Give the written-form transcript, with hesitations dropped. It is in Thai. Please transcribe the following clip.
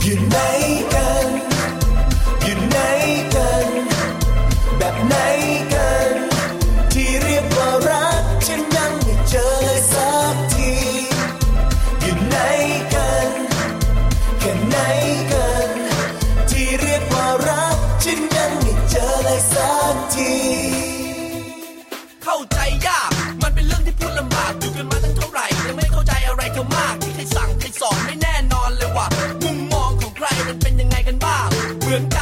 อยู่ไหนกันอยู่ไหนกันแบบไหนกันที่เรียกว่ารักฉันยังไม่เจอเลยสักทีอยู่ไหนกันแค่ไหนกันที่เรียกว่ารักฉันยังไม่เจอเลยสักทีเข้าใจยากมันเป็นเรื่องที่พูดลำบากอยู่กันมาตั้งเท่าไหร่ยังไม่เข้าใจอะไรเธอมากที่ใครสั่งใครสอนไม่แน่นอนเลยว่ามุมมองของใครมันเป็นยังไงกันบ้างเหมือนกัน